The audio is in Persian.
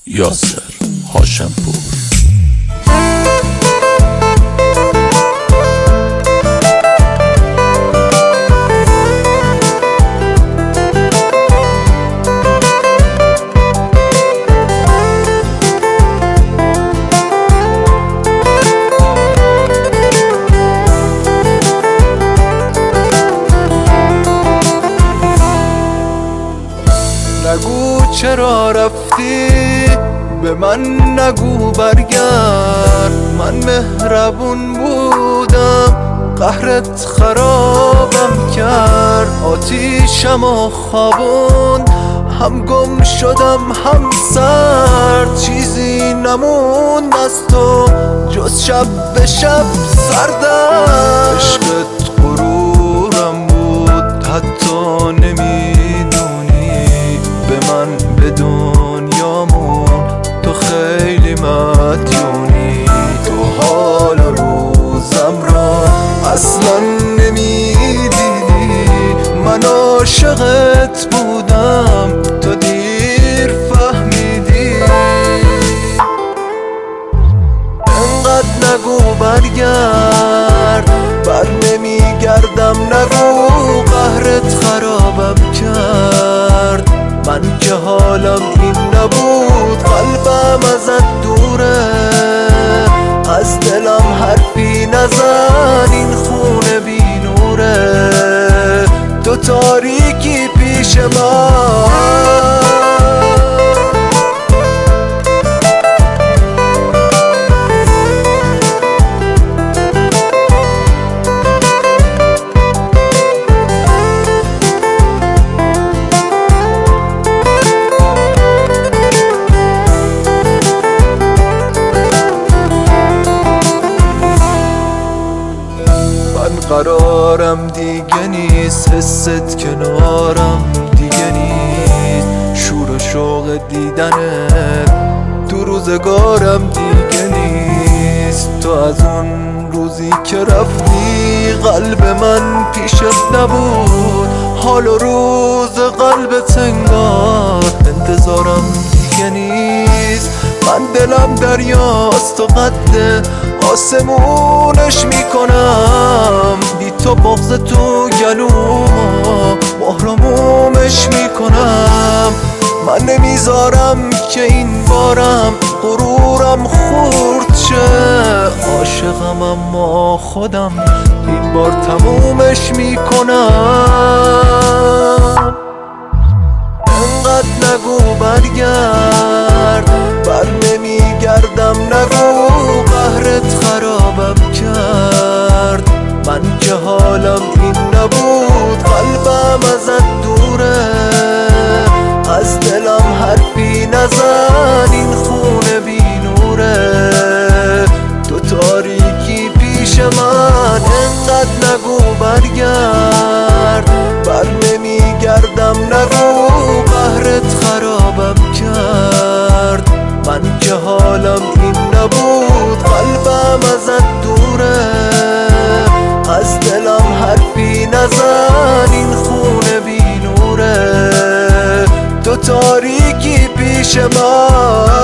یاسر هاشمپور. نگو چرا رفتی، به من نگو برگرد. من مهربون بودم، قهرت خرابم کرد. آتیشم و خوابون، هم گم شدم هم سرد. چیزی نموند از تو جز شب به شب سردم. عشقت غرورم بود، حتی نمیدونی به من به دنیامون تو خیلی مدیونی. تو حال و روزم را اصلا نمیدیدی. من عاشقت بودم، تو دیر فهمیدی. انقدر نگو برگرد، بر نمیگردم. نگو قهرت خرابم کرد. من که حالم این نبود، قلبم ازت دوره. از دلم حرفی نزن، این خونه بی نوره. تو تاریکی پیش من. قرارم دیگه نیست، حست کنارم دیگه نیست. شور و شوق دیدنت تو روزگارم دیگه نیست. تو از اون روزی که رفتی قلب من پیشت نبود. حال و روز قلبت انگار انتظارم دیگه نیست. من دلم دریاست و قد آسمونش میکنم. بی تو بغض تو گلومو محرمومش میکنم. من نمیذارم که این بارم غرورم خورد شه. عاشقم اما خودم این بار تمومش میکنم. انقدر نگو برگرد، بر نمیگردم. نگو قهرت خرابم کرد. من که حالم این نبود، قلبم ازت دوره. از دلم حرفی نزن، این خونه بی نوره. تو تاریکی پیش من. انقدر نگو برگرد، بر نمیگردم. نگو قهرت خرابم کرد. من که حالم این نبود، قلبم ازت دوره. از دلم حرفی نزن، این خونه بی نوره. تو تاریکی پیش من.